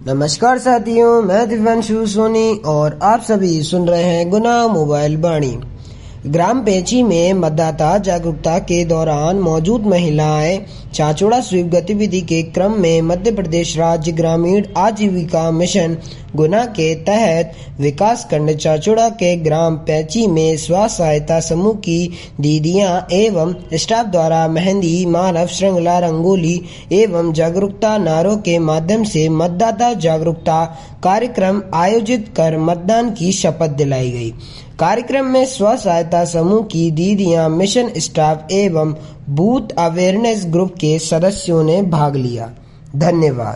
नमस्कार साथियों, मैं दिव्यांशु सोनी और आप सभी सुन रहे हैं गुना मोबाइल वाणी। ग्राम पेंची में मतदाता जागरूकता के दौरान मौजूद महिलाएं चाचौड़ा स्वीप गतिविधि के क्रम में मध्य प्रदेश राज्य ग्रामीण आजीविका मिशन गुना के तहत विकास खंड चाचौड़ा के ग्राम पेंची में स्व सहायता समूह की दीदियां एवं स्टाफ द्वारा मेहंदी, मानव श्रृंखला, रंगोली एवं जागरूकता नारों के माध्यम से मतदाता जागरूकता कार्यक्रम आयोजित कर मतदान की शपथ दिलाई गई। कार्यक्रम में स्व सहायता समूह की दीदियां, मिशन स्टाफ एवं बूथ अवेयरनेस ग्रुप के सदस्यों ने भाग लिया। धन्यवाद।